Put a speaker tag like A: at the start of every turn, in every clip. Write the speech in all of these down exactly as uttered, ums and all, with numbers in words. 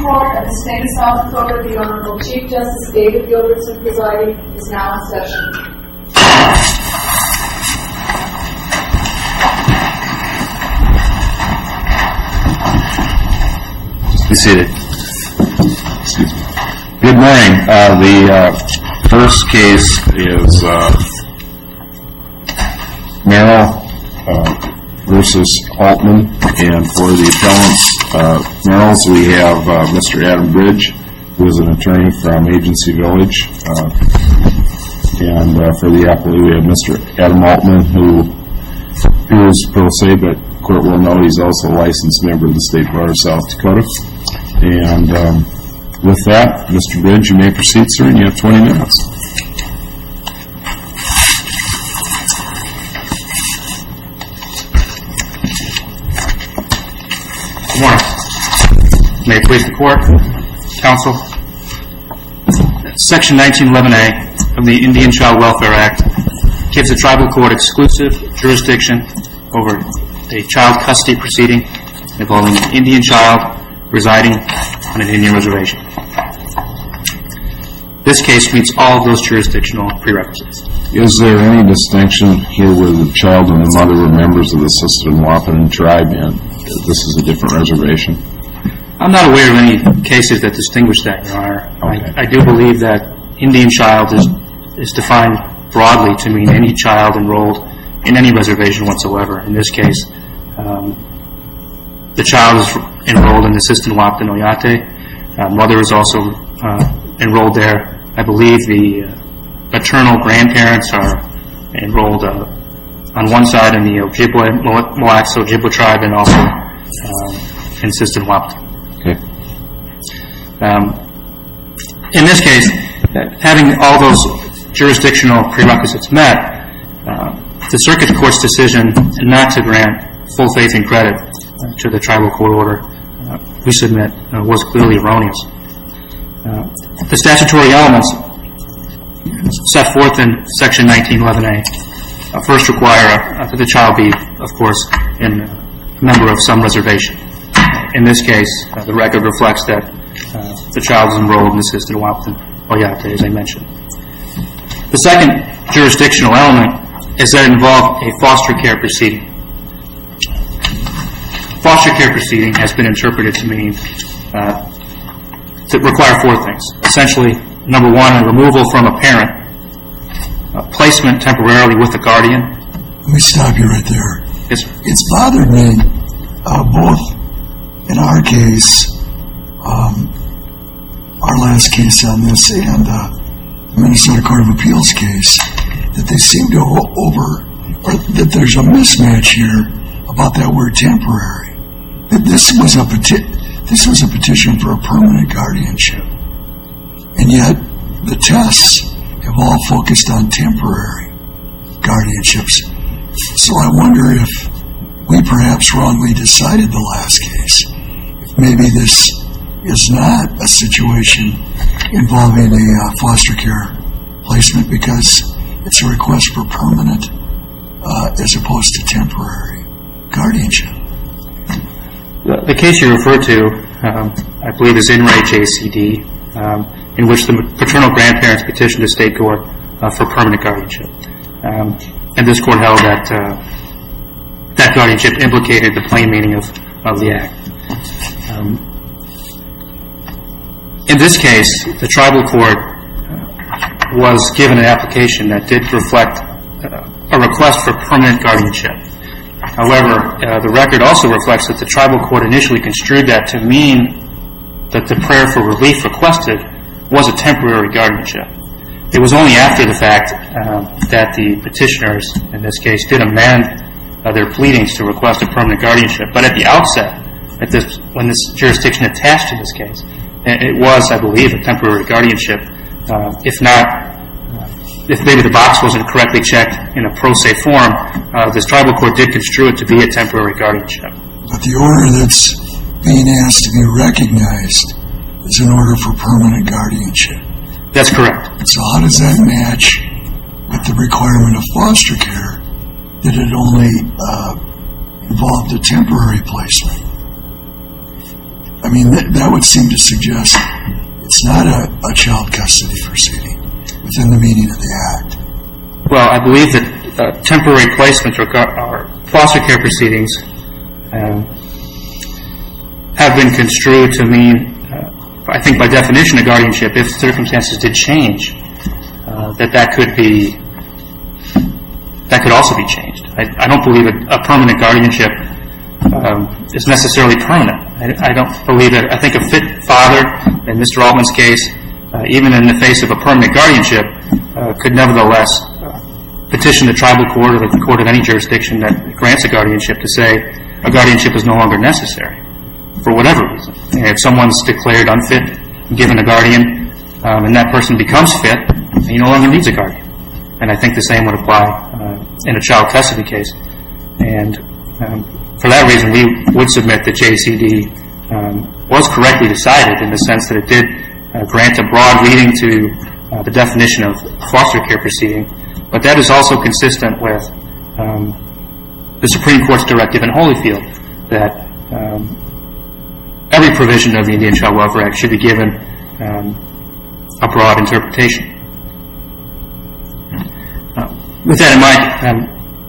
A: Court of the State of South Dakota, the Honorable Chief Justice David Gilbertson presiding, is now in session.
B: Be seated. Excuse me. Good morning. Uh, the uh, first case is uh, Merrill uh, versus Altman, and for the appellants, uh, Merrill's, we have uh, Mister Adam Bridge, who is an attorney from Agency Village, uh, and uh, for the appellee, we have Mister Adam Altman, who appears pro se, but court will know he's also a licensed member of the State Bar of South Dakota. And um, with that, Mister Bridge, you may proceed, sir, and you have twenty minutes.
C: Good morning. May it please the Court, Counsel. Section nineteen eleven A of the Indian Child Welfare Act gives the tribal court exclusive jurisdiction over a child custody proceeding involving an Indian child residing on an Indian reservation. This case meets all of those jurisdictional prerequisites.
B: Is there any distinction here where the child and the mother were members of the Sisteron Wahpeton tribe and this is a different reservation?
C: I'm not aware of any cases that distinguish that, Your Honor.
B: Okay.
C: I, I do believe that Indian child is, is defined broadly to mean any child enrolled in any reservation whatsoever. In this case, um, the child is enrolled in the Sisteron Wahpeton Oyate. Uh, mother is also uh, enrolled there. I believe the uh, maternal grandparents are enrolled uh, on one side in the Ojibwe, Mille Lacs Ojibwe tribe, and also um, in Sisteron Wahpeton.
B: Okay.
C: Um, in this case, uh, having all those jurisdictional prerequisites met, uh, the circuit court's decision not to grant full faith and credit uh, to the tribal court order, uh, we submit, uh, was clearly erroneous. Uh, the statutory elements set forth in Section nineteen eleven A uh, first require uh, that the child be, of course, in, uh, a member of some reservation. In this case, uh, the record reflects that uh, the child is enrolled in the Sisteron Wahpeton Oyate, as I mentioned. The second jurisdictional element is that it involved a foster care proceeding. Foster care proceeding has been interpreted to mean uh, to require four things. Essentially, number one, a removal from a parent, a placement temporarily with a guardian.
D: Let me stop you right there.
C: Yes, sir.
D: It's bothered me, uh, both in our case, um, our last case on this, and uh, the Minnesota Court of Appeals case, that they seem to over, or that there's a mismatch here about that word temporary. That this was a peti- this was a petition for a permanent guardianship, and yet the tests have all focused on temporary guardianships. So I wonder if we perhaps wrongly decided the last case. If maybe this is not a situation involving a uh, foster care placement because it's a request for permanent uh, as opposed to temporary guardianship.
C: The, the case you refer to, um, I believe, is In Re J C D, um, in which the paternal grandparents petitioned the state court uh, for permanent guardianship. Um, and this court held that uh, that guardianship implicated the plain meaning of, of the act. Um, in this case, the tribal court uh, was given an application that did reflect uh, a request for permanent guardianship. However, uh, the record also reflects that the tribal court initially construed that to mean that the prayer for relief requested was a temporary guardianship. It was only after the fact uh, that the petitioners, in this case, did amend uh, their pleadings to request a permanent guardianship. But at the outset, at this, when this jurisdiction attached to this case, it was, I believe, a temporary guardianship. Uh, if not, uh, if maybe the box wasn't correctly checked in a pro se form, uh, this tribal court did construe it to be a temporary guardianship.
D: But the order that's being asked to be recognized is an order for permanent guardianship.
C: That's correct.
D: So how does that match with the requirement of foster care that it only uh, involved a temporary placement? I I mean, that, that would seem to suggest it's not a, a child custody proceeding within the meaning of the Act.
C: Well, I believe that uh, temporary placement or, or foster care proceedings um, have been construed to mean, uh, I think by definition, a guardianship, if circumstances did change, uh, that that could be, that could also be changed. I, I don't believe a, a permanent guardianship um, is necessarily permanent. I, I don't believe that. I think a fit father, in Mister Altman's case, uh, even in the face of a permanent guardianship, uh, could nevertheless uh, petition the tribal court or the court of any jurisdiction that grants a guardianship to say a guardianship is no longer necessary for whatever reason. And if someone's declared unfit, given a guardian, um, and that person becomes fit, he no longer needs a guardian. And I think the same would apply uh, in a child custody case. And um, for that reason, we would submit that J C D um, was correctly decided in the sense that it did uh, grant a broad reading to uh, the definition of foster care proceeding, but that is also consistent with um, the Supreme Court's directive in Holyfield that um, every provision of the Indian Child Welfare Act should be given um, a broad interpretation. Uh, with that in mind, um,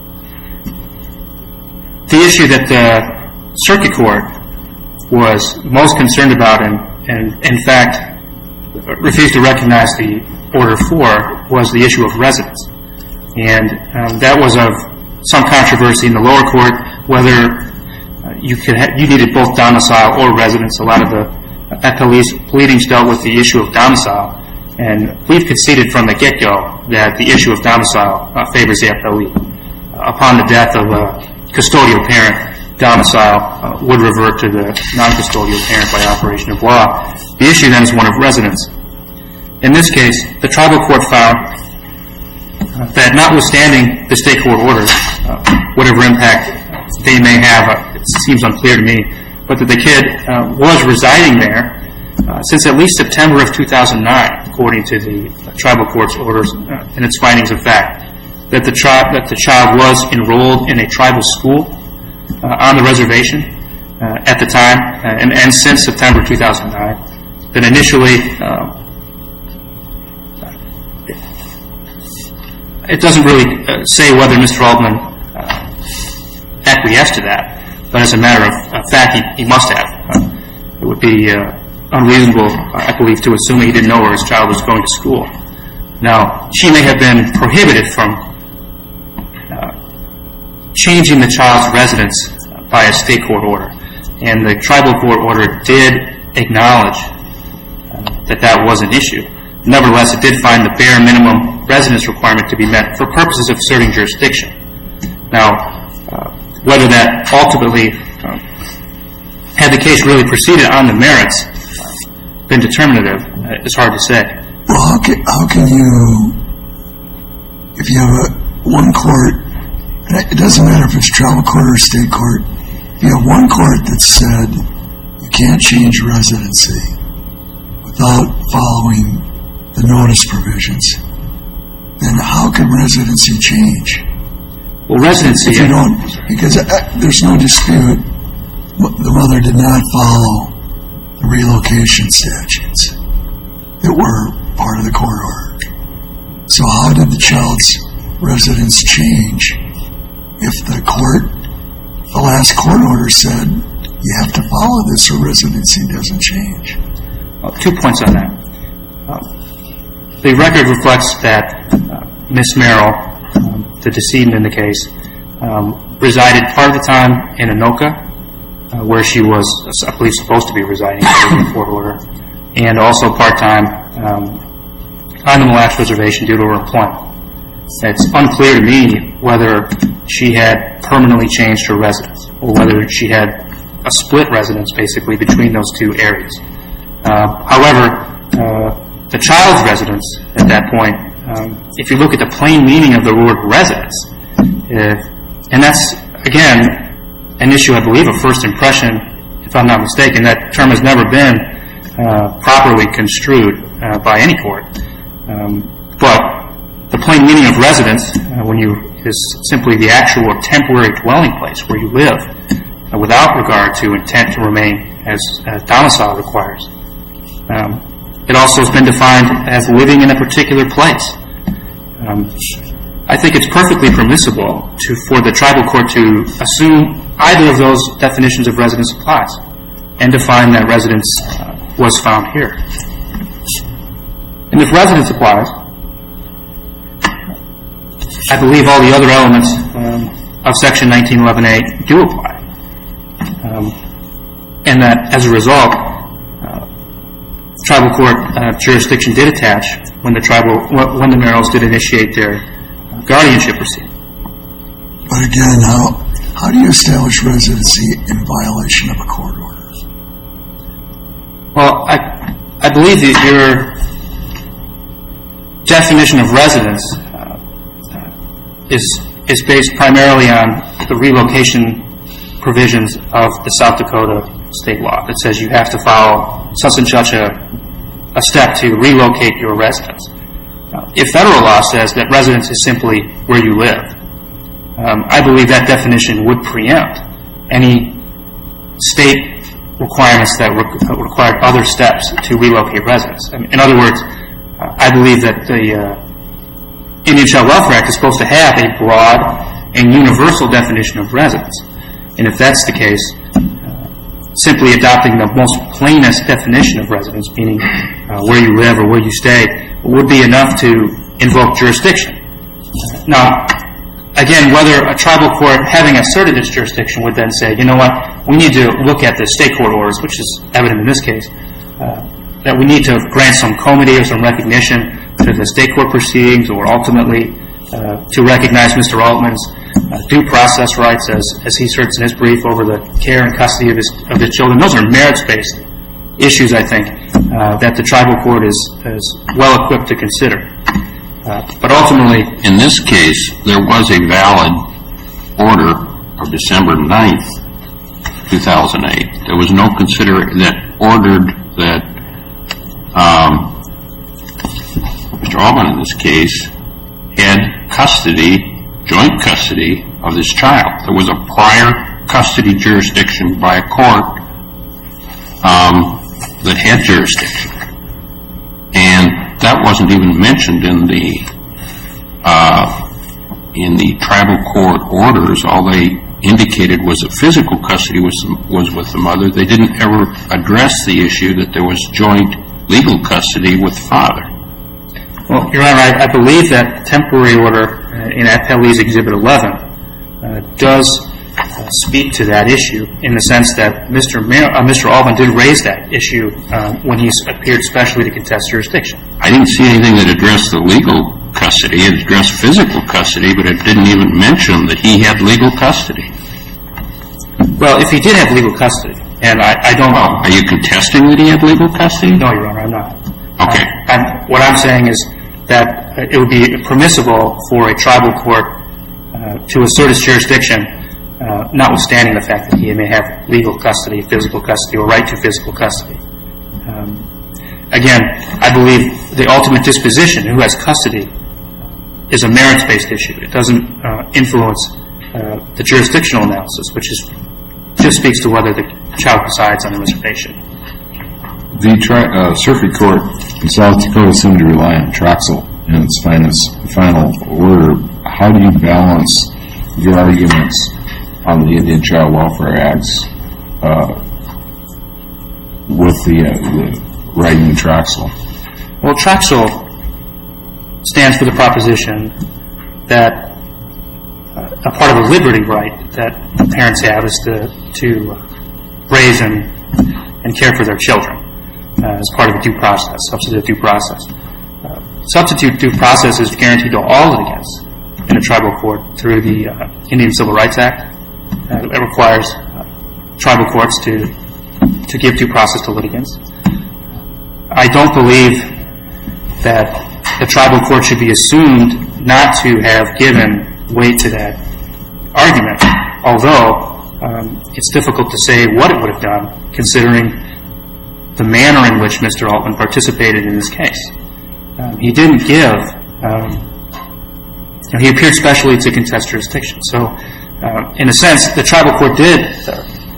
C: the issue that the Circuit Court was most concerned about and, and in fact, refused to recognize the order for was the issue of residence. And um, that was of some controversy in the lower court, whether uh, you could ha- you needed both domicile or residence. A lot of the appellees pleadings dealt with the issue of domicile, and we've conceded from the get-go that the issue of domicile uh, favors the appellee. Uh, upon the death of a custodial parent, domicile uh, would revert to the non-custodial parent by operation of law. The issue then is one of residence. In this case, the tribal court found uh, that notwithstanding the state court orders, uh, whatever impact they may have, uh, it seems unclear to me, but that the kid uh, was residing there uh, since at least September of two thousand nine, according to the uh, tribal court's orders uh, and its findings of fact, that the, tri- that the child was enrolled in a tribal school uh, on the reservation uh, at the time uh, and, and since September two thousand nine. That initially uh, it doesn't really uh, say whether Mister Altman uh, acquiesced to that, but as a matter of uh, fact, he, he must have. Uh, it would be uh, unreasonable, I believe, to assume he didn't know where his child was going to school. Now, she may have been prohibited from uh, changing the child's residence by a state court order, and the tribal court order did acknowledge uh, that that was an issue. Nevertheless, it did find the bare minimum residence requirement to be met for purposes of asserting jurisdiction. Now, uh, whether that ultimately uh, had the case really proceeded on the merits uh, been determinative uh, is hard to say.
D: Well, how can, how can you, if you have a, one court, and it doesn't matter if it's tribal court or state court, if you have one court that said you can't change residency without following the notice provisions, then how can residency change?
C: Well, residency...
D: If you don't, because uh, there's no dispute, the mother did not follow the relocation statutes that were part of the court order. So how did the child's residence change if the court, the last court order said, you have to follow this or residency doesn't change?
C: Well, two points on that. Uh, The record reflects that uh, Miss Merrill, um, the decedent in the case, um, resided part of the time in Anoka, uh, where she was, I believe, supposed to be residing in the court order, and also part-time um, on the Mille Lacs Reservation due to her employment. It's unclear to me whether she had permanently changed her residence, or whether she had a split residence, basically, between those two areas. Uh, however, uh, the child's residence at that point, um, if you look at the plain meaning of the word residence, if, and that's, again, an issue, I believe, of first impression, if I'm not mistaken. That term has never been uh, properly construed uh, by any court. Um, but the plain meaning of residence, uh, when you is simply the actual temporary dwelling place where you live. uh, without regard to intent to remain as uh, domicile requires. Um, it also has been defined as living in a particular place. Um, I think it's perfectly permissible to, for the tribal court to assume either of those definitions of residence applies and define that residence uh, was found here. And if residence applies, I believe all the other elements um, of Section nineteen eleven A do apply. Um, and that, as a result, uh, tribal court uh, jurisdiction did attach when the tribal when the Merrills did initiate their uh, guardianship proceeding.
D: But again, how how do you establish residency in violation of a court order?
C: Well, I I believe that your definition of residence uh, uh, is is based primarily on the relocation provisions of the South Dakota state law that says you have to follow such and such a, a step to relocate your residence. Uh, if federal law says that residence is simply where you live, um, I believe that definition would preempt any state requirements that re- required other steps to relocate residence. I mean, in other words, uh, I believe that the uh, Indian Child Welfare Act is supposed to have a broad and universal definition of residence. And if that's the case, uh, simply adopting the most plainest definition of residence, meaning uh, where you live or where you stay, would be enough to invoke jurisdiction. Now, again, whether a tribal court having asserted its jurisdiction would then say, you know what, we need to look at the state court orders, which is evident in this case, uh, that we need to grant some comity or some recognition to the state court proceedings, or ultimately uh, to recognize Mister Altman's Uh, due process rights, as, as he asserts in his brief, over the care and custody of his of his children. Those are merits-based issues, I think, uh, that the tribal court is, is well equipped to consider. Uh, but ultimately,
E: in this case, there was a valid order of December ninth, two thousand eight. There was no consider that ordered that um, Mister Altman, in this case, had custody, joint custody of this child. There was a prior custody jurisdiction by a court um, that had jurisdiction, and that wasn't even mentioned in the uh, in the tribal court orders. All they indicated was that physical custody was was with the mother. They didn't ever address the issue that there was joint legal custody with the father.
C: Well, Your Honor, I, I believe that temporary order uh, in Appellee's Exhibit eleven uh, does uh, speak to that issue, in the sense that Mister Mer- uh, Mister Altman did raise that issue uh, when he appeared specially to contest jurisdiction.
E: I didn't see anything that addressed the legal custody. It addressed physical custody, but it didn't even mention that he had legal custody.
C: Well, if he did have legal custody, and I, I don't know.
E: Are you contesting that he had legal custody?
C: No, Your Honor, I'm not.
E: Okay.
C: Uh, I'm, what I'm saying is that uh, it would be permissible for a tribal court uh, to assert its jurisdiction, uh, notwithstanding the fact that he may have legal custody, physical custody, or right to physical custody. Um, again, I believe the ultimate disposition, who has custody, is a merits-based issue. It doesn't uh, influence uh, the jurisdictional analysis, which is just speaks to whether the child resides on the reservation.
B: The tri- uh, circuit court in South Dakota seemed to rely on Troxel in its finest, final order. How do you balance your arguments on the Indian Child Welfare Acts uh, with the, uh, the writing in Troxel?
C: Well, Troxel stands for the proposition that uh, a part of a liberty right that parents have is to, to raise and, and care for their children. Uh, as part of a due process, substantive due process. Uh, substitute due process is guaranteed to all litigants in a tribal court through the uh, Indian Civil Rights Act. Uh, it requires uh, tribal courts to to give due process to litigants. I don't believe that the tribal court should be assumed not to have given weight to that argument, although um, it's difficult to say what it would have done, considering the manner in which Mister Altman participated in this case. Um, he didn't give, um, he appeared specially to contest jurisdiction. So, uh, in a sense, the tribal court did uh,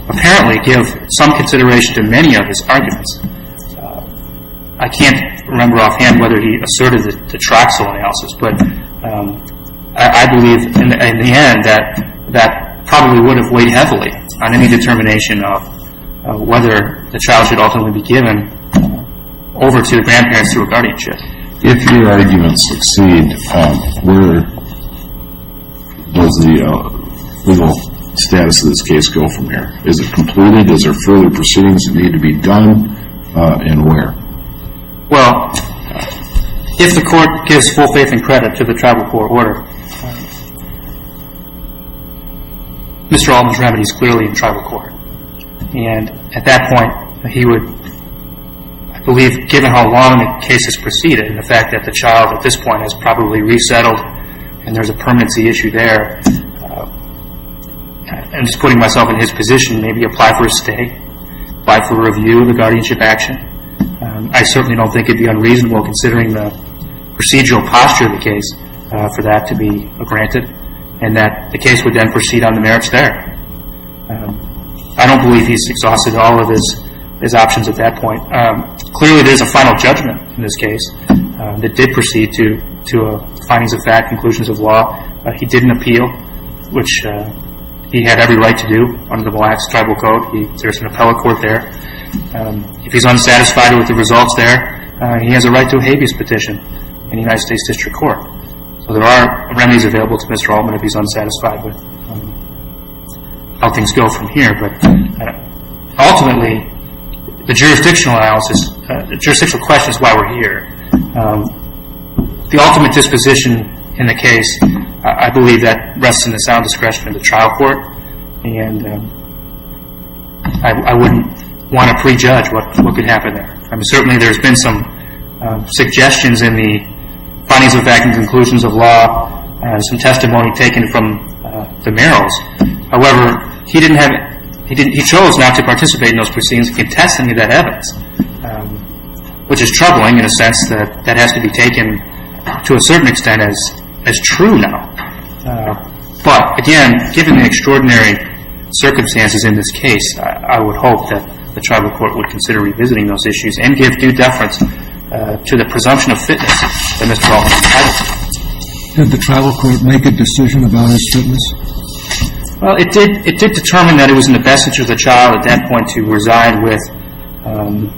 C: apparently give some consideration to many of his arguments. Uh, I can't remember offhand whether he asserted the, the Troxel analysis, but um, I, I believe in the, in the end that that probably would have weighed heavily on any determination of uh, whether the child should ultimately be given uh, over to the grandparents through a guardianship.
B: If your arguments succeed, um, where does the uh, legal status of this case go from here? Is it completed? Is there further proceedings that need to be done, uh, and where?
C: Well, if the court gives full faith and credit to the tribal court order, uh, Mister Altman's remedy is clearly in tribal court. And at that point, he would, I believe, given how long the case has proceeded and the fact that the child at this point has probably resettled and there's a permanency issue there, uh, I'm just putting myself in his position, maybe apply for a stay, apply for a review of the guardianship action. Um, I certainly don't think it'd be unreasonable, considering the procedural posture of the case, uh, for that to be granted, and that the case would then proceed on the merits there. Um, I don't believe he's exhausted all of his, his options at that point. Um, clearly, there's a final judgment in this case uh, that did proceed to to uh, findings of fact, conclusions of law. Uh, he didn't appeal, which uh, he had every right to do under the Mille Lacs Tribal Code. He, there's an appellate court there. Um, if he's unsatisfied with the results there, uh, he has a right to a habeas petition in the United States District Court. So there are remedies available to Mister Altman if he's unsatisfied with um, how things go from here. But uh, ultimately, the jurisdictional analysis, uh, the jurisdictional question is why we're here. Um, the ultimate disposition in the case, uh, I believe that rests in the sound discretion of the trial court, and um, I, I wouldn't want to prejudge what, what could happen there. I mean, certainly there's been some um, suggestions in the findings of fact and conclusions of law, uh, some testimony taken from uh, the Merrills. However, he didn't have, he didn't, he chose not to participate in those proceedings and contest any of that evidence, um, which is troubling in a sense that that has to be taken to a certain extent as as true now. Uh, but again, given the extraordinary circumstances in this case, I, I would hope that the tribal court would consider revisiting those issues and give due deference uh, to the presumption of fitness that Mister Altman is entitled to.
D: Did the tribal court make a decision about his fitness?
C: Well, it did. It did determine that it was in the best interest of the child at that point to reside with um,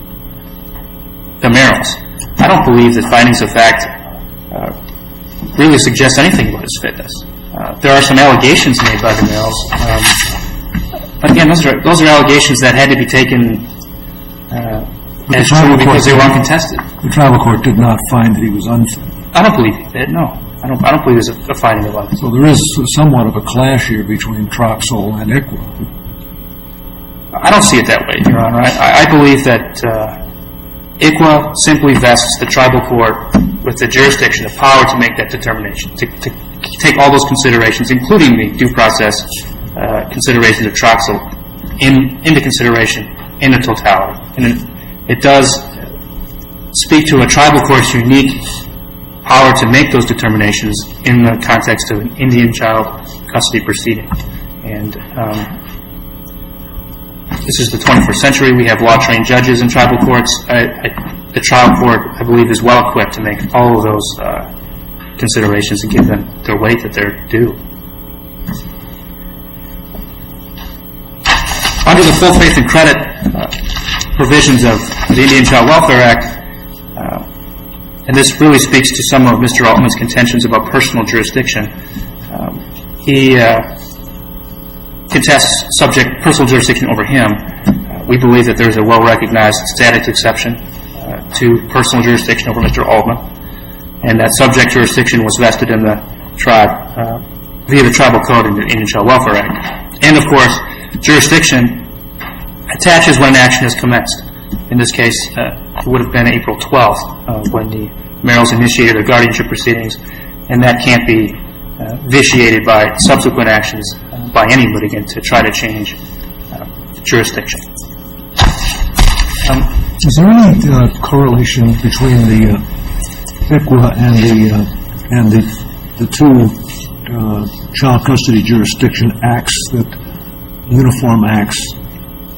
C: the Merrills. I don't believe that findings of fact uh, really suggest anything about his fitness. Uh, there are some allegations made by the Merrills. Um, But again, those are, those are allegations that had to be taken uh, as true because they were uncontested.
D: The tribal court did not find that he was unfit.
C: I don't believe he did, no. I don't, I don't believe there's a, a finding of unfit.
D: So there is somewhat of a clash here between Troxel and I C W A.
C: I don't see it that way, Your Honor. I, I believe that uh, I C W A simply vests the tribal court with the jurisdiction, the power to make that determination, to, to take all those considerations, including the due process Uh, considerations of Troxel in, into consideration in the totality. And it, it does speak to a tribal court's unique power to make those determinations in the context of an Indian child custody proceeding. And um, this is the twenty-first century. We have law-trained judges in tribal courts. I, I, the trial court, I believe, is well equipped to make all of those uh, considerations and give them their weight that they're due. Under the full faith and credit uh, provisions of the Indian Child Welfare Act, uh, and this really speaks to some of Mister Altman's contentions about personal jurisdiction, um, he uh, contests subject personal jurisdiction over him. Uh, we believe that there is a well-recognized status exception uh, to personal jurisdiction over Mister Altman, and that subject jurisdiction was vested in the tribe uh, via the Tribal Code and the Indian Child Welfare Act. And, of course, jurisdiction attaches when an action is commenced. In this case, uh, it would have been April twelfth uh, when the Merrills initiated their guardianship proceedings, and that can't be uh, vitiated by subsequent actions uh, by any litigant to try to change uh, jurisdiction. Um,
D: Is there any uh, correlation between the uh, I C W A and the uh, and the the two uh, child custody jurisdiction acts, that uniform acts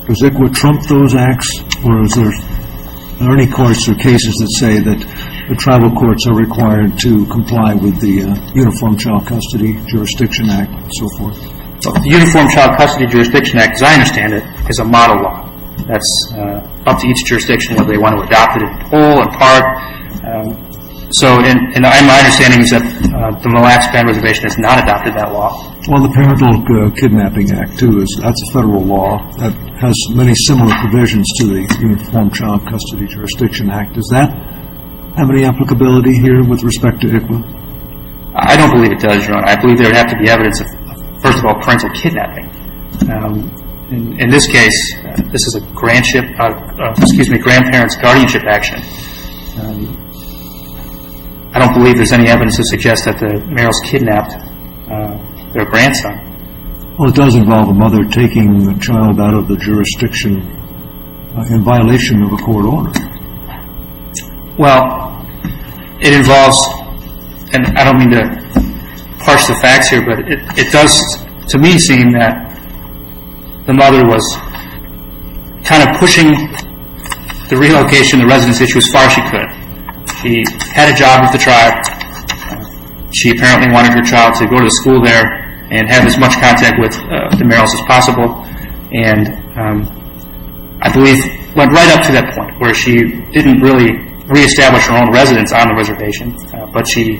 F: Does I C W A trump those acts, or is there, are there any courts or cases that say that the tribal courts are required to comply with the uh, Uniform Child Custody Jurisdiction Act and so forth?
C: The Uniform Child Custody Jurisdiction Act, as I understand it, is a model law. That's uh, up to each jurisdiction whether they want to adopt it in whole or part. Um, so, in, in my understanding is that uh, the Mille Lacs Band Reservation has not adopted that law.
F: Well, the Parental uh, Kidnapping Act, too, is that's a federal law that has many similar provisions to the Uniform Child Custody Jurisdiction Act. Does that have any applicability here with respect to I C W A?
C: I don't believe it does, Your Honor. I believe there would have to be evidence of, first of all, parental kidnapping. Um, in, in this case, uh, this is a grandship, uh, uh, excuse me, grandparents' guardianship action. Um, I don't believe there's any evidence to suggest that the Merrills kidnapped uh, their grandson.
F: Well, it does involve a mother taking the child out of the jurisdiction uh, in violation of a court order.
C: Well, it involves, and I don't mean to parse the facts here, but it, it does, to me, seem that the mother was kind of pushing the relocation, the residence issue as far as she could. She had a job with the tribe. She apparently wanted her child to go to school there and have as much contact with uh, the Merrills as possible. And um, I believe went right up to that point where she didn't really reestablish her own residence on the reservation, uh, but she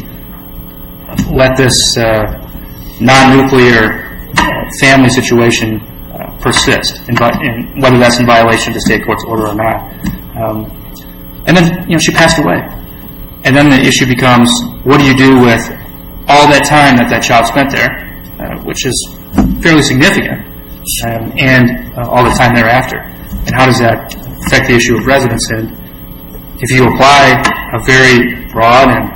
C: let this uh, non-nuclear family situation uh, persist, in, in, whether that's in violation of the state court's order or not. Um, and then, you know, she passed away. And then the issue becomes, what do you do with all that time that that child spent there, uh, which is fairly significant, um, and uh, all the time thereafter? And how does that affect the issue of residence? And if you apply a very broad and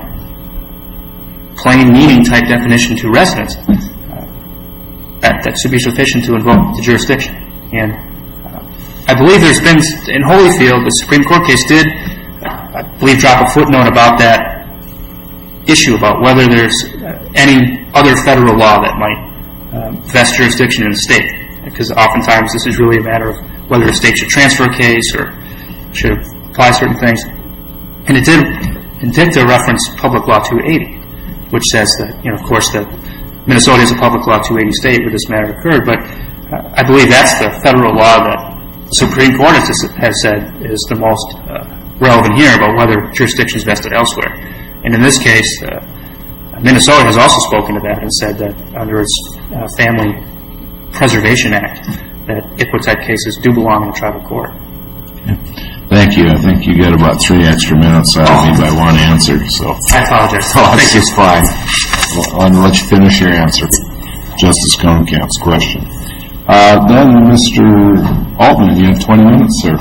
C: plain meaning type definition to residence, uh, that, that should be sufficient to invoke the jurisdiction. And uh, I believe there's been, in Holyfield, the Supreme Court case did, I believe, drop a footnote about that issue, about whether there's uh, any other federal law that might um, vest jurisdiction in a state. Because oftentimes this is really a matter of whether a state should transfer a case or should apply certain things. And it did, in dicta, reference Public Law two eighty, which says that, you know, of course, that Minnesota is a Public Law two eighty state where this matter occurred, but uh, I believe that's the federal law that the Supreme Court has, has said is the most uh, relevant here about whether jurisdiction is vested elsewhere. And in this case, uh, Minnesota has also spoken to that and said that under its uh, Family Preservation Act, that I C W A-type cases do belong in the tribal court.
B: Yeah. Thank you. I think you got about three extra minutes out of me by one answer, so.
C: I apologize.
B: Oh, this is fine. Well, I'll let you finish your answer. Justice Cohnkamp's question. Uh, then, Mister Altman, you have twenty minutes, sir.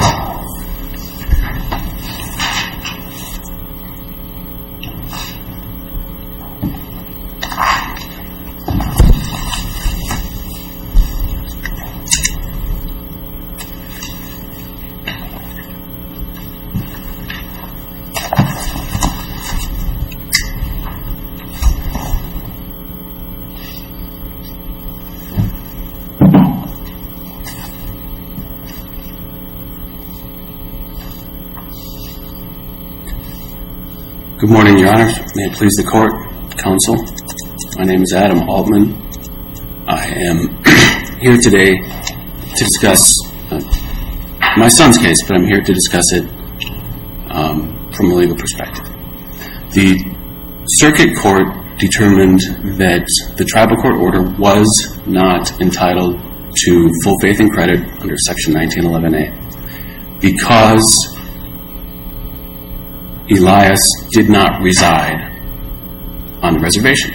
G: Good morning, Your Honor. May it please the Court, Counsel. My name is Adam Altman. I am here today to discuss uh, my son's case, but I'm here to discuss it um, from a legal perspective. The Circuit Court determined that the tribal court order was not entitled to full faith and credit under Section nineteen eleven A because Elias did not reside on the reservation.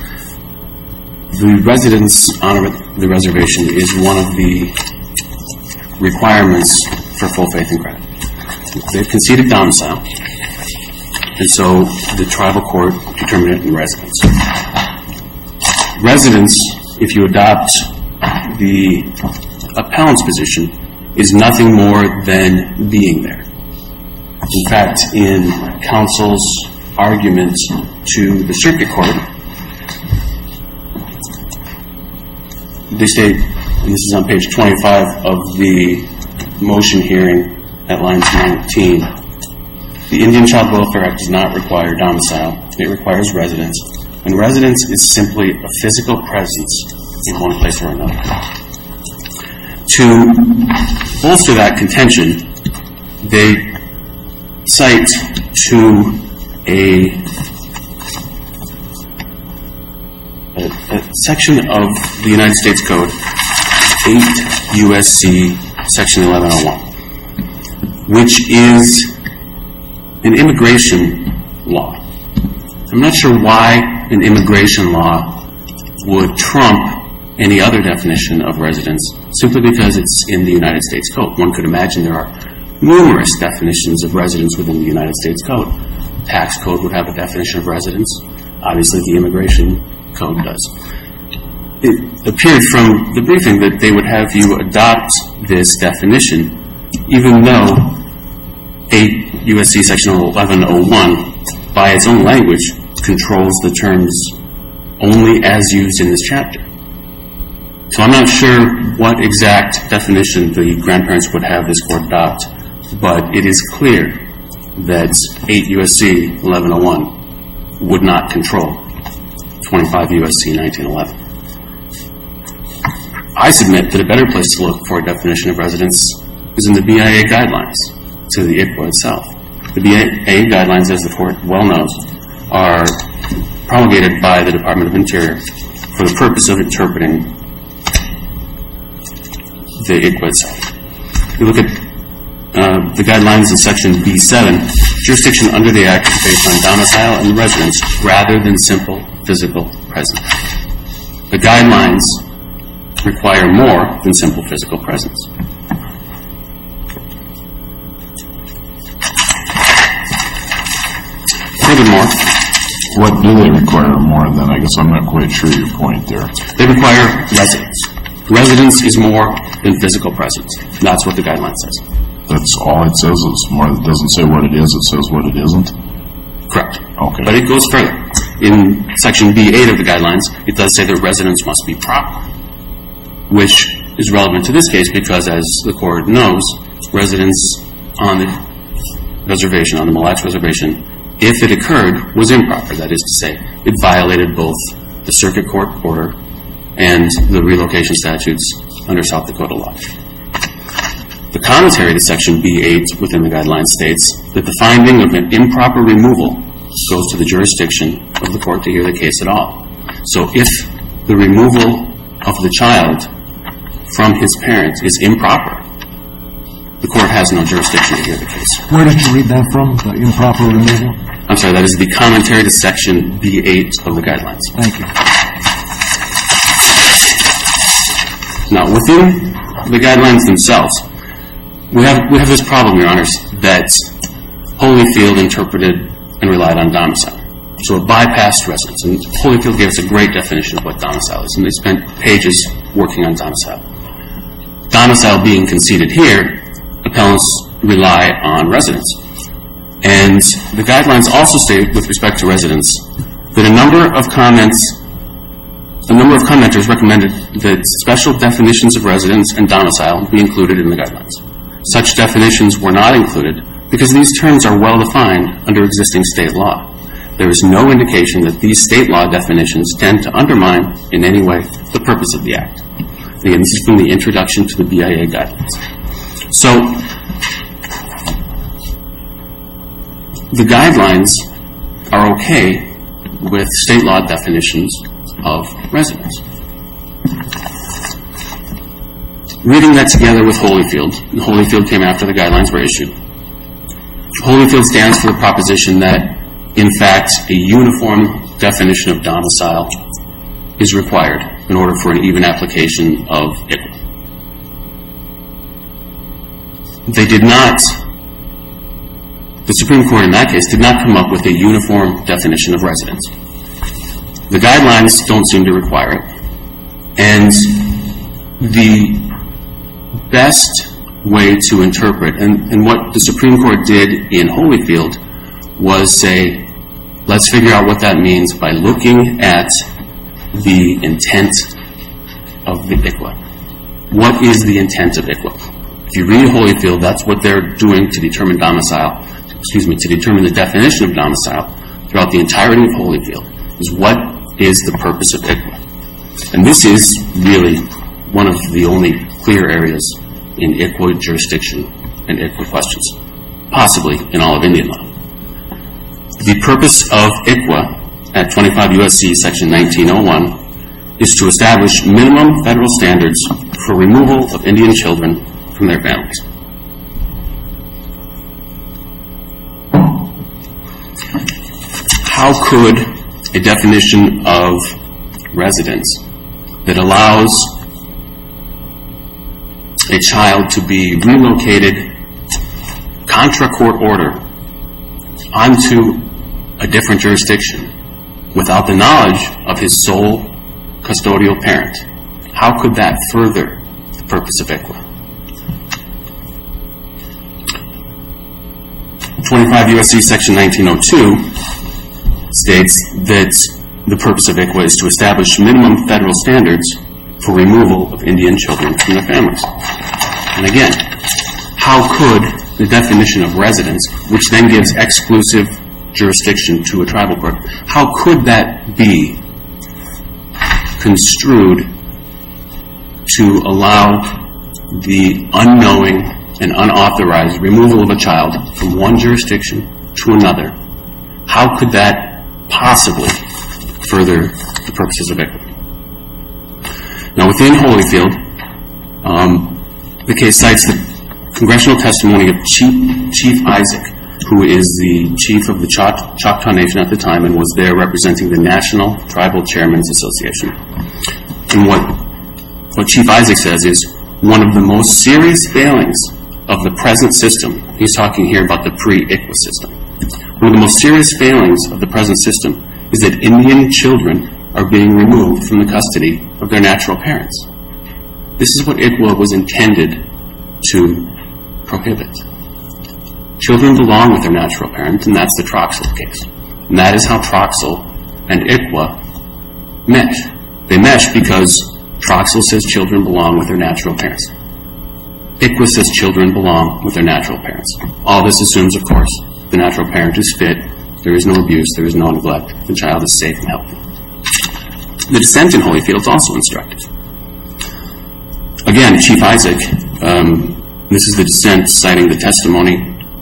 G: The residence on the reservation is one of the requirements for full faith and credit. They've conceded domicile, and so the tribal court determined it in residence. Residence, if you adopt the appellant's position, is nothing more than being there. In fact, in counsel's argument to the Circuit Court, they state, and this is on page twenty-five of the motion hearing at lines nineteen. The Indian Child Welfare Act does not require domicile. It requires residence. And residence is simply a physical presence in one place or another. To bolster that contention, they cite to a, a, a section of the United States Code, eight U S C Section eleven oh one, which is an immigration law. I'm not sure why an immigration law would trump any other definition of residence simply because it's in the United States Code. One could imagine there are numerous definitions of residence within the United States Code. Tax code would have a definition of residence. Obviously, the immigration code does. It appeared from the briefing that they would have you adopt this definition, even though eight U S C Section eleven oh one, by its own language, controls the terms only as used in this chapter. So I'm not sure what exact definition the grandparents would have this court adopt, but it is clear that eight U S C eleven oh one would not control twenty-five U S C nineteen eleven. I submit that a better place to look for a definition of residence is in the B I A guidelines to the I C W A itself. The B I A guidelines, as the court well knows, are promulgated by the Department of Interior for the purpose of interpreting the I C W A itself. You look at uh, the guidelines in Section B seven, jurisdiction under the Act is based on domicile and residence rather than simple physical presence. The guidelines require more than simple physical presence. Furthermore,
B: What do they require more than? I guess I'm not quite sure your point there.
G: they require residence. Residence is more than physical presence. That's what the guideline says.
B: That's all it says. It's more. It doesn't say what it is. It says what it isn't.
G: Correct.
B: Okay.
G: But it goes further. In Section B eight of the guidelines, it does say that residence must be proper, which is relevant to this case because, as the court knows, residence on the reservation, on the Mille Lacs Reservation, if it occurred, was improper. That is to say, it violated both the circuit court order and the relocation statutes under South Dakota law. The commentary to Section B eight within the guidelines states that the finding of an improper removal goes to the jurisdiction of the court to hear the case at all. So if the removal of the child from his parents is improper, the court has no jurisdiction to hear the case.
F: Where did you read that from, the improper removal?
G: I'm sorry, that is the commentary to Section B eight of the guidelines.
F: Thank you.
G: Now, within the guidelines themselves, we have we have this problem, Your Honors, that Holyfield interpreted and relied on domicile. So it bypassed residence. And Holyfield gave us a great definition of what domicile is, and they spent pages working on domicile. Domicile being conceded here, appellants rely on residence. And the guidelines also state, with respect to residence, that a number of comments, a number of commenters recommended that special definitions of residence and domicile be included in the guidelines. Such definitions were not included because these terms are well defined under existing state law. There is no indication that these state law definitions tend to undermine in any way the purpose of the Act. Again, this is from the introduction to the B I A guidelines. So, the guidelines are okay with state law definitions of residence. Reading that together with Holyfield, and Holyfield came after the guidelines were issued. Holyfield stands for the proposition that, in fact, a uniform definition of domicile is required in order for an even application of I C W A. They did not, the Supreme Court in that case did not come up with a uniform definition of residence. The guidelines don't seem to require it. And the best way to interpret, and, and what the Supreme Court did in Holyfield was say, let's figure out what that means by looking at the intent of the I C W A. What is the intent of I C W A? If you read Holyfield, that's what they're doing to determine domicile, excuse me, to determine the definition of domicile throughout the entirety of Holyfield, is what is the purpose of I C W A. And this is really one of the only clear areas in I C W A jurisdiction and I C W A questions, possibly in all of Indian law. The purpose of I C W A at twenty-five U S C section nineteen oh one is to establish minimum federal standards for removal of Indian children from their families. How could a definition of residence that allows a child to be relocated contra court order onto a different jurisdiction without the knowledge of his sole custodial parent, how could that further the purpose of I C W A? twenty-five U S C section nineteen oh two states that the purpose of I C W A is to establish minimum federal standards for removal of Indian children from their families. And again, how could the definition of residence, which then gives exclusive jurisdiction to a tribal court, how could that be construed to allow the unknowing and unauthorized removal of a child from one jurisdiction to another? How could that possibly further the purposes of I C W A? Now, within Holyfield, um, the case cites the congressional testimony of Chief, Chief Isaac, who is the chief of the Chaut- Choctaw Nation at the time and was there representing the National Tribal Chairmen's Association. And what, what Chief Isaac says is, one of the most serious failings of the present system, he's talking here about the pre-I C W A system, one of the most serious failings of the present system is that Indian children are being removed from the custody of their natural parents. This is what I C W A was intended to prohibit. Children belong with their natural parents, and that's the Troxel case. And that is how Troxel and I C W A mesh. They mesh because Troxel says children belong with their natural parents. I C W A says children belong with their natural parents. All this assumes, of course, the natural parent is fit, there is no abuse, there is no neglect, the child is safe and healthy. The dissent in Holyfield is also instructive. Again, Chief Isaac, um, this is the dissent citing the testimony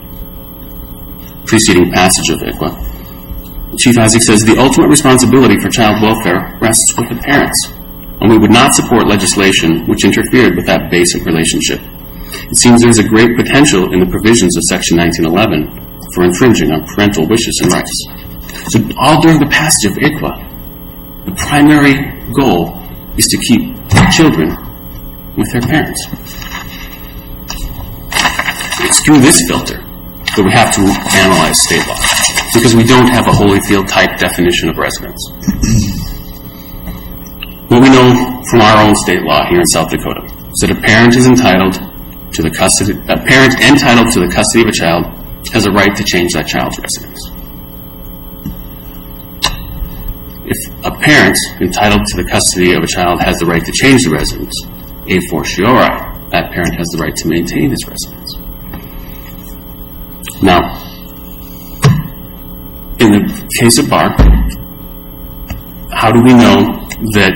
G: preceding passage of I C W A. Chief Isaac says, the ultimate responsibility for child welfare rests with the parents, and we would not support legislation which interfered with that basic relationship. It seems there is a great potential in the provisions of Section nineteen eleven for infringing on parental wishes and rights. So all during the passage of I C W A, the primary goal is to keep children with their parents. It's through this filter that we have to analyze state law, because we don't have a Holyfield-type definition of residence. What we know from our own state law here in South Dakota is that a parent is entitled to the custody, a parent entitled to the custody of a child has a right to change that child's residence. If a parent entitled to the custody of a child has the right to change the residence, a fortiori, that parent has the right to maintain his residence. Now, in the case of Barr, how do we know that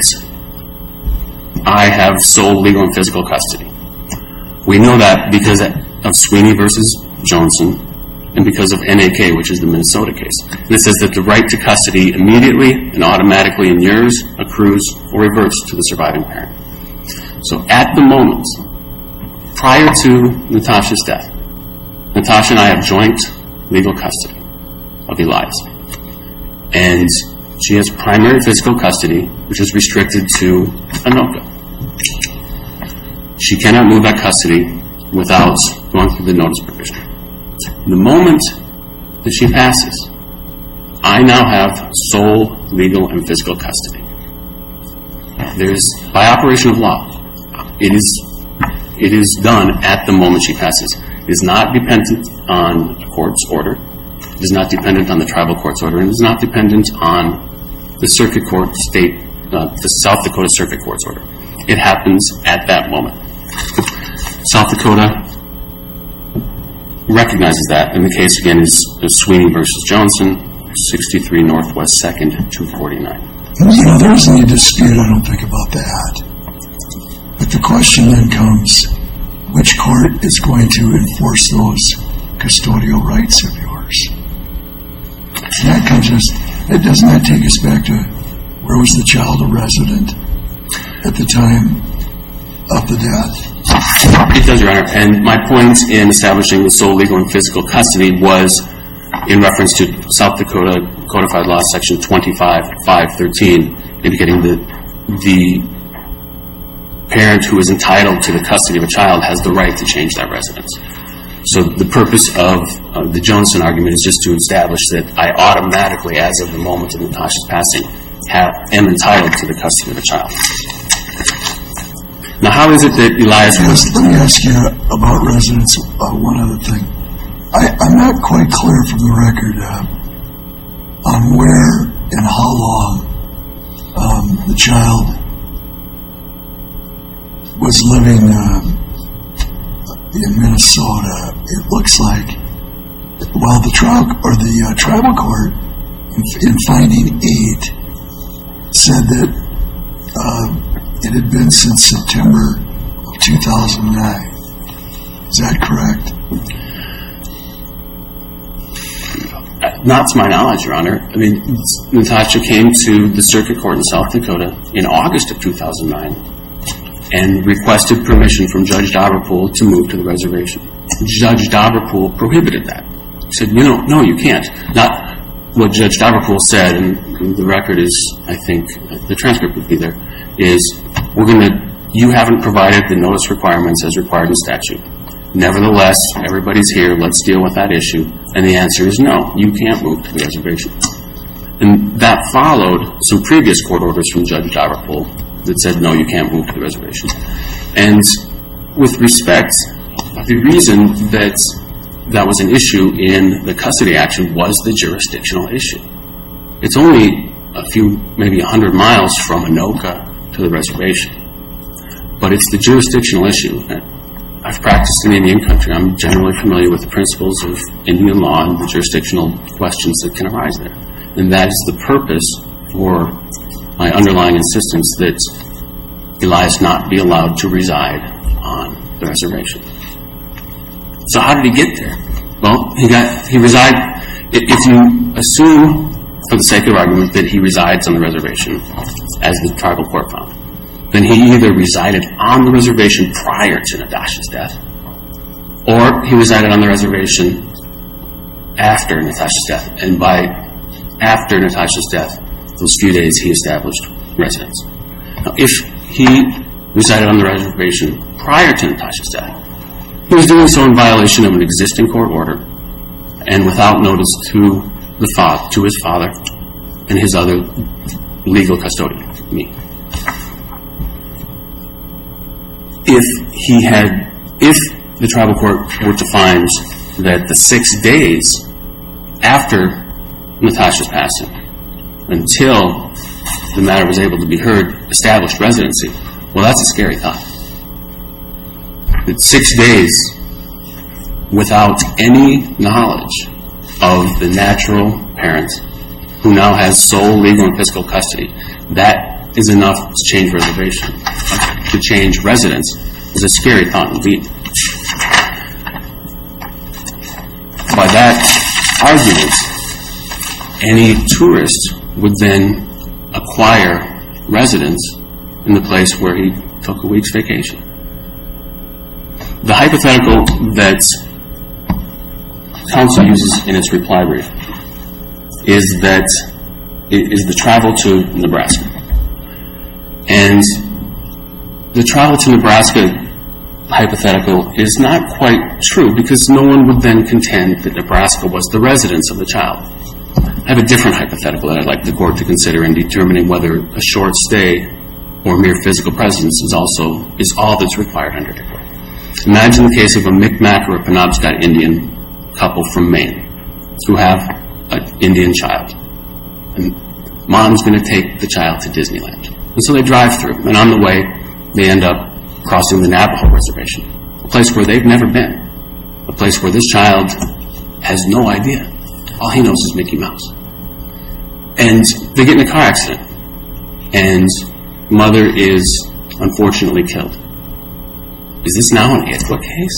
G: I have sole legal and physical custody? We know that because of Sweeney versus Johnson and because of N A K, which is the Minnesota case. And it says that the right to custody immediately and automatically inures, accrues, or reverts to the surviving parent. So at the moment, prior to Natasha's death, Natasha and I have joint legal custody of Elias. And she has primary physical custody, which is restricted to Anoka. She cannot move that custody without going through the notice provision. The moment that she passes, I now have sole legal and physical custody. There's, by operation of law, it is, it is done at the moment she passes. It is not dependent on a court's order. It is not dependent on the tribal court's order. And it is not dependent on the circuit court state, uh, the South Dakota Circuit Court's order. It happens at that moment. South Dakota recognizes that, and the case again is, is Sweeney versus Johnson, sixty-three Northwest second, two forty-nine.
D: You know, there isn't any dispute, I don't think, about that. But the question then comes, which court is going to enforce those custodial rights of yours? And that comes us, that doesn't that take us back to where was the child a resident at the time of the death?
G: It does, Your Honor. And my point in establishing the sole legal and physical custody was in reference to South Dakota Codified Law, Section twenty-five five thirteen, indicating that the parent who is entitled to the custody of a child has the right to change that residence. So the purpose of uh, the Johnson argument is just to establish that I automatically, as of the moment of Natasha's passing, have, am entitled to the custody of a child. Now, how is it that Elias...
D: Yes, let me ask you about residence, uh, one other thing. I, I'm not quite clear from the record uh, on where and how long um, the child was living uh, in Minnesota. It looks like, well, the trial or the uh, tribal court in, in finding eight said that uh, it had been since September of two thousand nine. Is that correct?
G: Not to my knowledge, Your Honor. I mean, Natasha came to the Circuit Court in South Dakota in August of two thousand nine and requested permission from Judge Daberpool to move to the reservation. Judge Daberpool prohibited that. He said, you know, no, you can't. Not what Judge Daberpool said, and the record is, I think, the transcript would be there, is we're going to, you haven't provided the notice requirements as required in statute. Nevertheless, everybody's here, let's deal with that issue. And the answer is no, you can't move to the reservation. And that followed some previous court orders from Judge Daberpool that said, no, you can't move to the reservation. And with respect, the reason that that was an issue in the custody action was the jurisdictional issue. It's only a few, maybe a hundred miles from Anoka to the reservation. But it's the jurisdictional issue. I've practiced in Indian country. I'm generally familiar with the principles of Indian law and the jurisdictional questions that can arise there. And that is the purpose for my underlying insistence that Elias not be allowed to reside on the reservation. So how did he get there? Well, he got, he reside, if you assume, for the sake of argument, that he resides on the reservation, as the tribal court found, then he either resided on the reservation prior to Natasha's death, or he resided on the reservation after Natasha's death. And by after Natasha's death, those few days he established residence. Now, if he resided on the reservation prior to Natasha's death, he was doing so in violation of an existing court order and without notice to the father, to his father and his other legal custodian, me. If he had, if the tribal court were to find that the six days after Natasha's passing, until the matter was able to be heard, established residency, well, that's a scary thought. That six days without any knowledge of the natural parent who now has sole legal and physical custody, that is enough to change reservation, to change residence, is a scary thought indeed. By that argument, any tourist would then acquire residence in the place where he took a week's vacation. The hypothetical that counsel uses in its reply brief is that it is the travel to Nebraska. And the travel to Nebraska hypothetical is not quite true because no one would then contend that Nebraska was the residence of the child. I have a different hypothetical that I'd like the court to consider in determining whether a short stay or mere physical presence is also is all that's required under the court. Imagine the case of a Micmac or a Penobscot Indian couple from Maine who have an Indian child. And mom's going to take the child to Disneyland. And so they drive through, and on the way, they end up crossing the Navajo Reservation, a place where they've never been, a place where this child has no idea. All he knows is Mickey Mouse. And they get in a car accident, and mother is unfortunately killed. Is this now an I C W A case?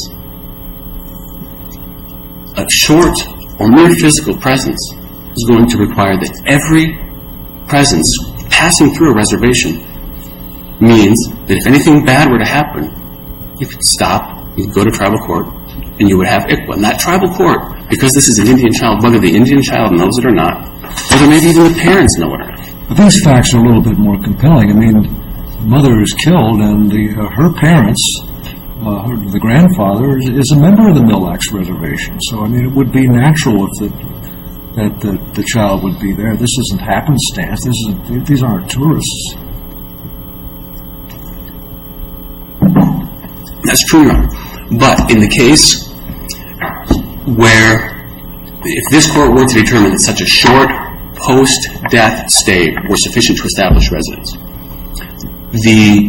G: A short or mere physical presence is going to require that every presence passing through a reservation means that if anything bad were to happen, you could stop, you could go to tribal court, and you would have I C W A. And that tribal court, because this is an Indian child, whether the Indian child knows it or not, whether maybe even the parents know it or not.
F: But these facts are a little bit more compelling. I mean, mother is killed, and the, uh, her parents, uh, her, the grandfather, is, is a member of the Mille Lacs Reservation. So, I mean, it would be natural if the, that the, the child would be there. This isn't happenstance. This is, these aren't tourists.
G: That's true, Your Honor. But in the case where, if this court were to determine that such a short post-death stay were sufficient to establish residence, the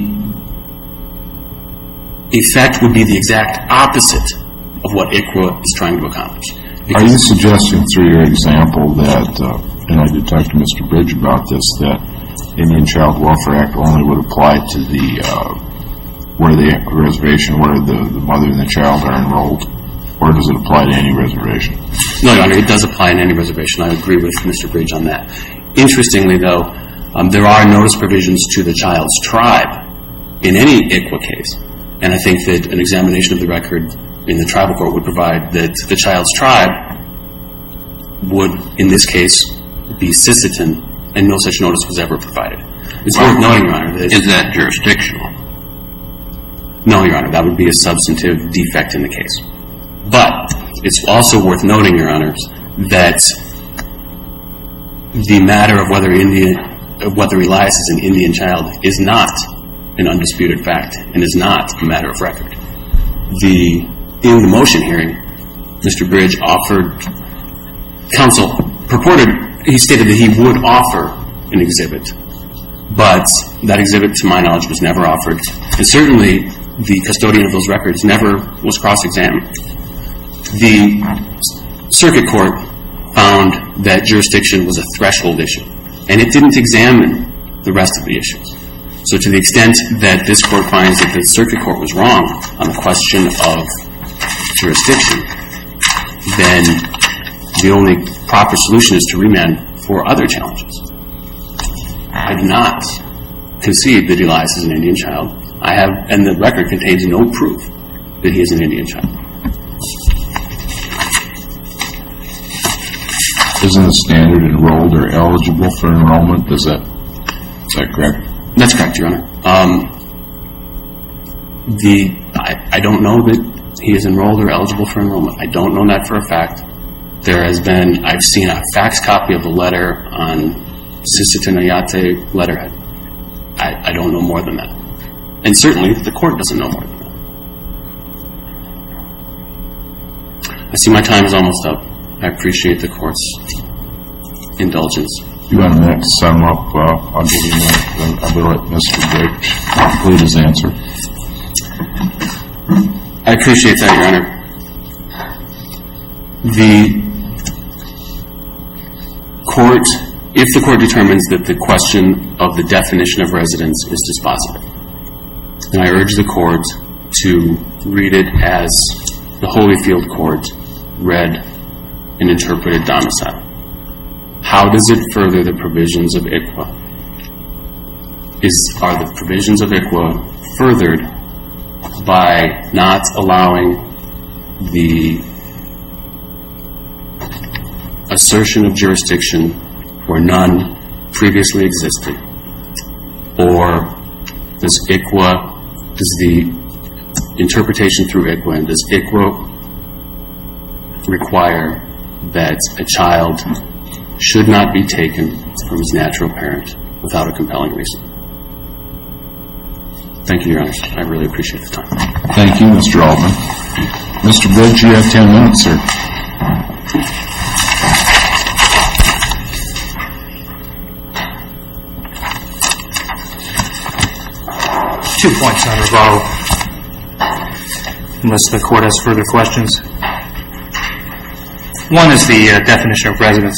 G: effect would be the exact opposite of what I C W A is trying to accomplish.
B: Are you suggesting through your example that, uh, and I did talk to Mister Bridge about this, that Indian Child Welfare Act only would apply to the, uh, where the reservation, where the, the mother and the child are enrolled? Or does it apply to any reservation?
G: No, Your Honor, it does apply in any reservation. I agree with Mister Bridge on that. Interestingly, though, um, there are notice provisions to the child's tribe in any I C W A case. And I think that an examination of the record in the tribal court would provide that the child's tribe would, in this case, be Sisseton, and no such notice was ever provided. It's worth noting, Your Honor, that...
E: Is that jurisdictional?
G: No, Your Honor, that would be a substantive defect in the case. But it's also worth noting, Your Honors, that the matter of whether Indian, of whether Elias is an Indian child is not an undisputed fact and is not a matter of record. The, in the motion hearing, Mister Bridge offered, counsel purported, he stated that he would offer an exhibit, but that exhibit, to my knowledge, was never offered. And certainly, the custodian of those records never was cross-examined. The circuit court found that jurisdiction was a threshold issue, and it didn't examine the rest of the issues. So to the extent that this court finds that the circuit court was wrong on the question of jurisdiction, then the only proper solution is to remand for other challenges. I do not concede that Elias is an Indian child. I have, and the record contains no proof that he is an Indian child.
B: Isn't the standard enrolled or eligible for enrollment? Is that, is that correct?
G: That's correct, Your Honor. Um, the I, I don't know that he is enrolled or eligible for enrollment. I don't know that for a fact. There has been, I've seen a fax copy of the letter on Sisseton Ayate letterhead. I, I don't know more than that. And certainly, the court doesn't know more than that. I see my time is almost up. I appreciate the court's indulgence.
B: You want to sum up? Uh, I'll give you a minute. Then I'll let Mister Bridge complete his answer.
G: I appreciate that, Your Honor. The court, if the court determines that the question of the definition of residence is dispositive, then I urge the court to read it as the Holyfield Court read and interpreted domicile. How does it further the provisions of I C W A? Is, are the provisions of I C W A furthered by not allowing the assertion of jurisdiction where none previously existed? Or does I C W A, does the interpretation through I C W A, and does I C W A require that a child should not be taken from his natural parent without a compelling reason? Thank you, Your Honor. I really appreciate the time.
B: Thank you, Mister Altman. Mister Bridge, you have ten minutes, sir.
C: Two points on rebuttal, unless the court has further questions. One is the uh, definition of residence.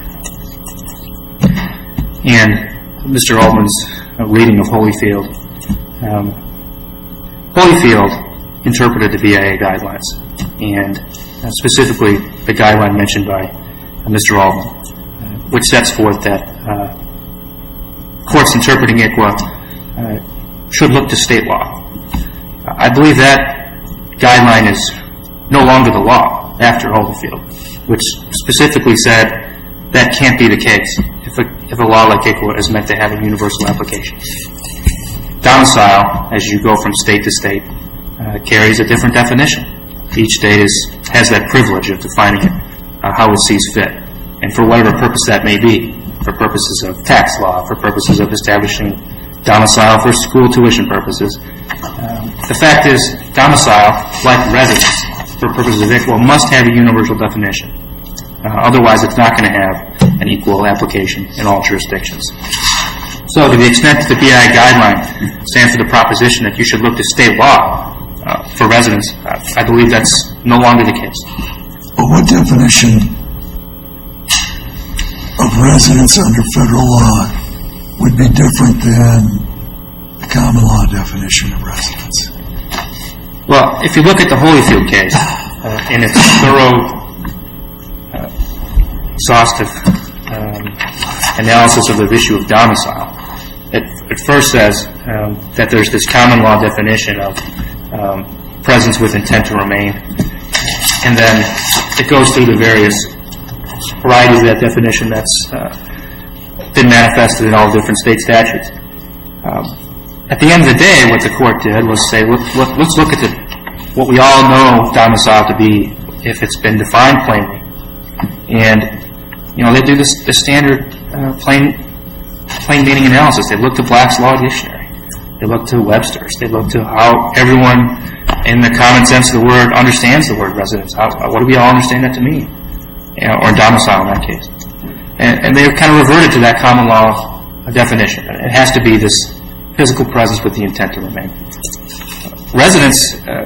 C: And Mister Altman's uh, reading of Holyfield. Um, Holyfield interpreted the B I A guidelines, and uh, specifically the guideline mentioned by uh, Mister Altman, uh, which sets forth that uh, courts interpreting I C W A uh, should look to state law. Uh, I believe that guideline is no longer the law after Holyfield, which specifically said that can't be the case if a, if a law like I C W A is meant to have a universal application. Domicile, as you go from state to state, uh, carries a different definition. Each state is, has that privilege of defining it uh, how it sees fit, and for whatever purpose that may be, for purposes of tax law, for purposes of establishing domicile for school tuition purposes. Um, the fact is, domicile, like residence, for purposes of I C W A, must have a universal definition. Uh, otherwise, it's not going to have an equal application in all jurisdictions. So, to the extent that the B I A guideline stands for the proposition that you should look to state law uh, for residence, uh, I believe that's no longer the case.
D: But what definition of residence under federal law would be different than the common law definition of residence?
C: Well, if you look at the Holyfield case uh, in its thorough, uh, exhaustive um, analysis of the issue of domicile, it, it first says um, that there's this common law definition of um, presence with intent to remain, and then it goes through the various varieties of that definition that's uh, been manifested in all different state statutes. Um, at the end of the day, what the court did was say, look, look, let's look at the, what we all know domicile to be if it's been defined plainly. And, you know, they do this, the standard uh, plain plain meaning analysis. They look to Black's Law Dictionary. They look to Webster's. They look to how everyone in the common sense of the word understands the word residence. How, what do we all understand that to mean? You know, or domicile in that case. And, and they've kind of reverted to that common law definition. It has to be this physical presence with the intent to remain. Residence, uh,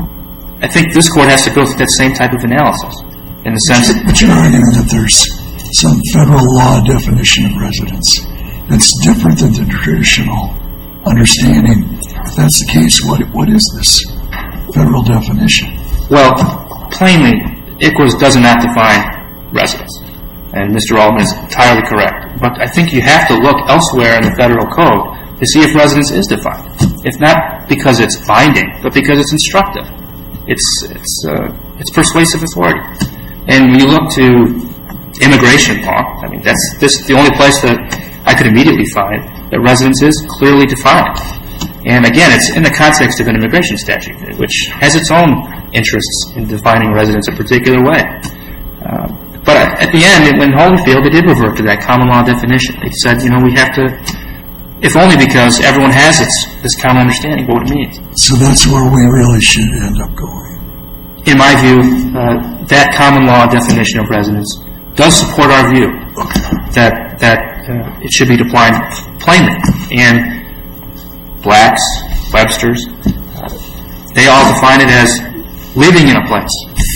C: I think this court has to go through that same type of analysis in the sense that...
D: But you're arguing that there's some federal law definition of residence that's different than the traditional understanding. If that's the case, what what is this federal definition?
C: Well, plainly, I C W A does not define residence. And Mister Altman is entirely correct. But I think you have to look elsewhere in the federal code to see if residence is defined. If not because it's binding, but because it's instructive. It's it's uh, it's persuasive authority. And when you look to immigration law, I mean, that's this the only place that I could immediately find that residence is clearly defined. And again, it's in the context of an immigration statute, which has its own interests in defining residence a particular way. Um, but at the end, when Holyfield, they did revert to that common law definition. They said, you know, we have to, if only because everyone has its, this common understanding of what it means.
D: So that's where we really should end up going.
C: In my view, uh, that common law definition of residence does support our view that that uh, it should be defined plainly. And Blacks, Webster's, uh, they all define it as living in a place.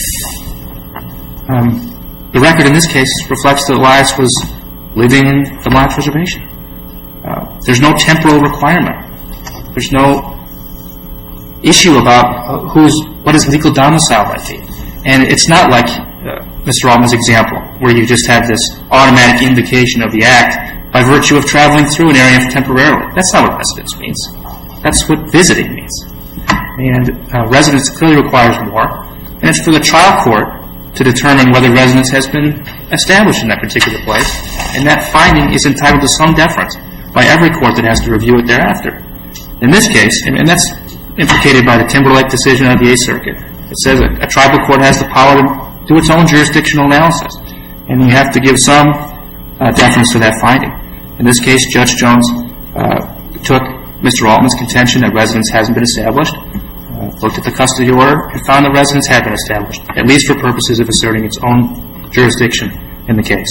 C: Um, the record in this case reflects that Elias was living in the Lodge Reservation. Uh, there's no temporal requirement. There's no issue about uh, who's what his legal domicile might be. And it's not like uh, Mister Altman's example, where you just have this automatic invocation of the act by virtue of traveling through an area temporarily. That's not what residence means. That's what visiting means. And uh, residence clearly requires more. And it's for the trial court to determine whether residence has been established in that particular place. And that finding is entitled to some deference by every court that has to review it thereafter. In this case, and, and that's implicated by the Timberlake decision of the Eighth Circuit, it says a, a tribal court has the power to do its own jurisdictional analysis. And you have to give some uh, deference to that finding. In this case, Judge Jones uh, took Mister Altman's contention that residence hasn't been established, uh, looked at the custody order, and found that residence had been established, at least for purposes of asserting its own jurisdiction in the case.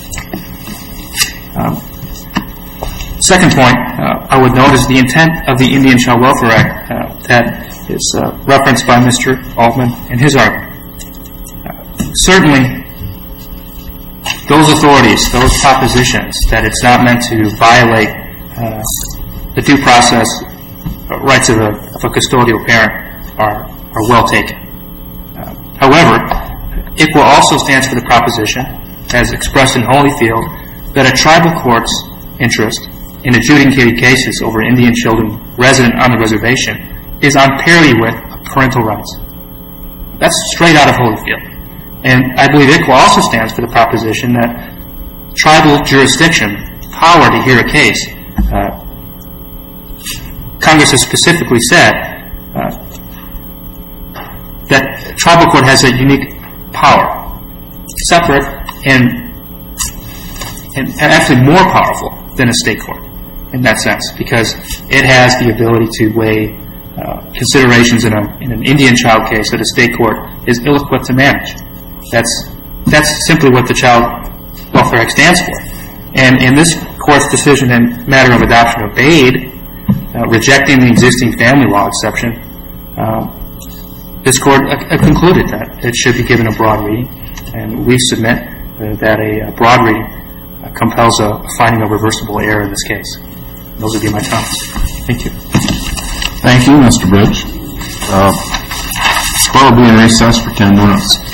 C: Um, second point uh, I would note is the intent of the Indian Child Welfare Act uh, that is uh, referenced by Mister Altman in his argument. Uh, certainly, those authorities, those propositions, that it's not meant to violate uh, the due process rights of a, of a custodial parent are, are well taken. Uh, however, I C W A also stands for the proposition, as expressed in Holyfield, that a tribal court's interest in adjudicating cases over Indian children resident on the reservation is on parity with parental rights. That's straight out of Holyfield. And I believe I C W A also stands for the proposition that tribal jurisdiction, power to hear a case, uh, Congress has specifically said uh, that tribal court has a unique power, separate and, and, and actually more powerful than a state court in that sense, because it has the ability to weigh uh, considerations in, a, in an Indian child case that a state court is ill-equipped to manage. That's that's simply what the Child Welfare Act stands for. And in this court's decision in matter of adoption of aid, uh, rejecting the existing family law exception, uh, this court uh, concluded that it should be given a broad reading, and we submit uh, that a, a broad reading uh, compels a, a finding of reversible error in this case. Those would be my comments. Thank you.
B: Thank you, Mister Bridge. Uh, court will be in recess for ten minutes.